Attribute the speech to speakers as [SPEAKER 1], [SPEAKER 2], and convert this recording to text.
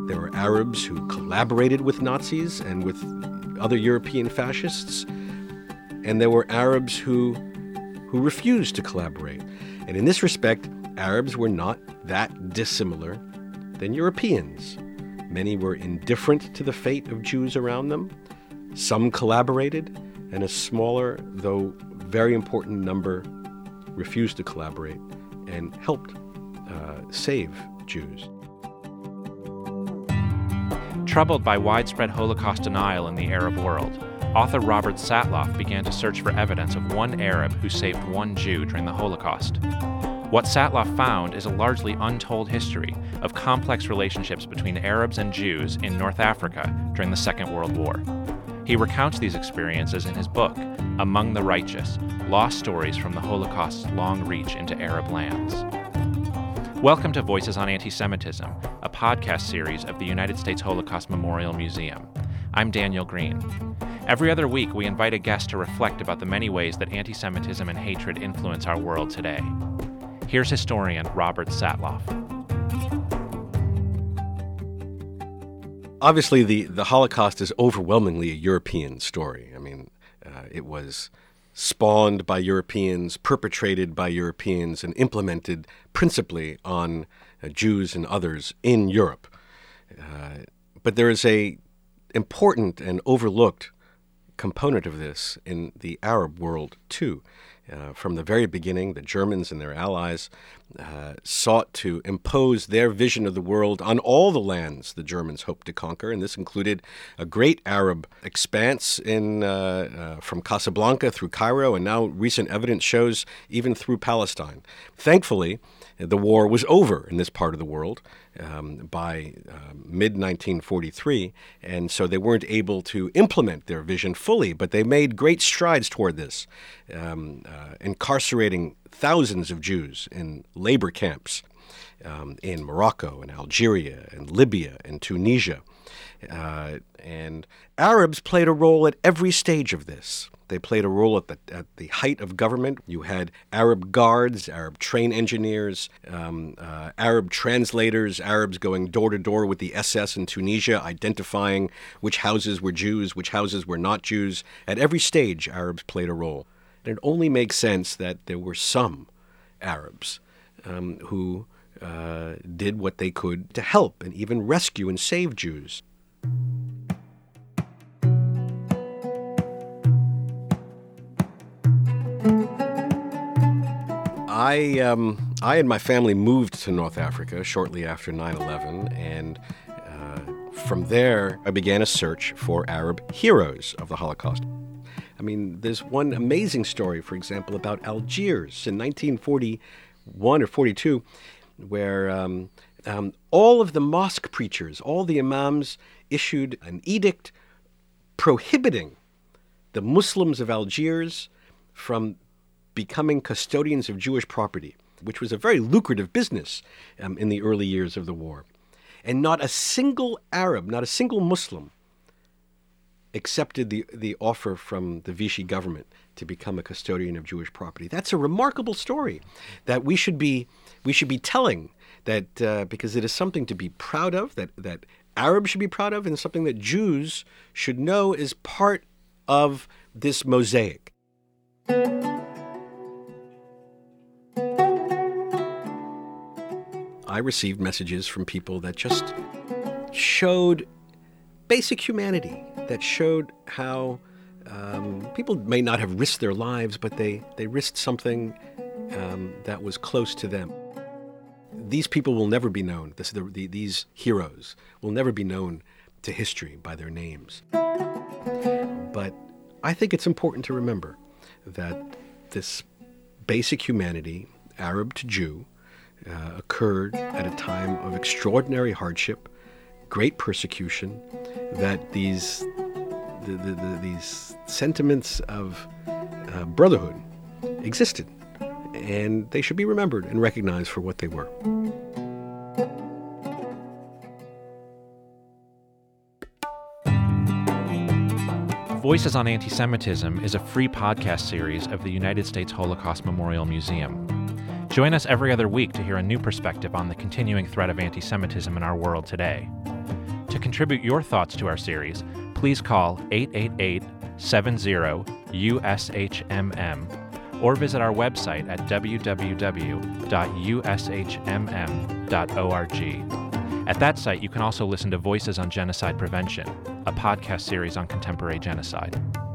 [SPEAKER 1] There were Arabs who collaborated with Nazis and with other European fascists, and there were Arabs who refused to collaborate. And in this respect, Arabs were not that dissimilar than Europeans. Many were indifferent to the fate of Jews around them. Some collaborated, and a smaller, though very important number refused to collaborate and helped save Jews.
[SPEAKER 2] Troubled by widespread Holocaust denial in the Arab world, author Robert Satloff began to search for evidence of one Arab who saved one Jew during the Holocaust. What Satloff found is a largely untold history of complex relationships between Arabs and Jews in North Africa during the Second World War. He recounts these experiences in his book, Among the Righteous: Lost Stories from the Holocaust's Long Reach into Arab Lands. Welcome to Voices on Anti-Semitism, a podcast series of the United States Holocaust Memorial Museum. I'm Daniel Green. Every other week, we invite a guest to reflect about the many ways that anti-Semitism and hatred influence our world today. Here's historian Robert Satloff.
[SPEAKER 1] Obviously, the Holocaust is overwhelmingly a European story. I mean, it was spawned by Europeans, perpetrated by Europeans, and implemented principally on Jews and others in Europe. But there is a important and overlooked component of this in the Arab world, too. From the very beginning, the Germans and their allies sought to impose their vision of the world on all the lands the Germans hoped to conquer, and this included a great Arab expanse from Casablanca through Cairo, and now recent evidence shows even through Palestine. Thankfully, the war was over in this part of the world by mid-1943, and so they weren't able to implement their vision fully, but they made great strides toward this, incarcerating thousands of Jews in labor camps in Morocco and Algeria and Libya and Tunisia. And Arabs played a role at every stage of this. They played a role at the height of government. You had Arab guards, Arab train engineers, Arab translators, Arabs going door to door with the SS in Tunisia, identifying which houses were Jews, which houses were not Jews. At every stage, Arabs played a role. And it only makes sense that there were some Arabs who did what they could to help and even rescue and save Jews. I and my family moved to North Africa shortly after 9/11, and from there I began a search for Arab heroes of the Holocaust. I mean, there's one amazing story, for example, about Algiers in 1941 or 42, where all of the mosque preachers, all the imams, issued an edict prohibiting the Muslims of Algiers from becoming custodians of Jewish property, which was a very lucrative business in the early years of the war. And not a single Arab, not a single Muslim accepted the offer from the Vichy government to become a custodian of Jewish property. That's a remarkable story that we should be telling, that because it is something to be proud of, that Arabs should be proud of, and something that Jews should know is part of this mosaic. I received messages from people that just showed basic humanity, that showed how people may not have risked their lives, but they risked something that was close to them. These people will never be known. These heroes will never be known to history by their names. But I think it's important to remember that this basic humanity, Arab to Jew, occurred at a time of extraordinary hardship, great persecution, that these sentiments of brotherhood existed, and they should be remembered and recognized for what they were.
[SPEAKER 2] Voices on Anti-Semitism is a free podcast series of the United States Holocaust Memorial Museum. Join us every other week to hear a new perspective on the continuing threat of anti-Semitism in our world today. To contribute your thoughts to our series, please call 888-70-USHMM or visit our website at www.ushmm.org. At that site, you can also listen to Voices on Genocide Prevention, a podcast series on contemporary genocide.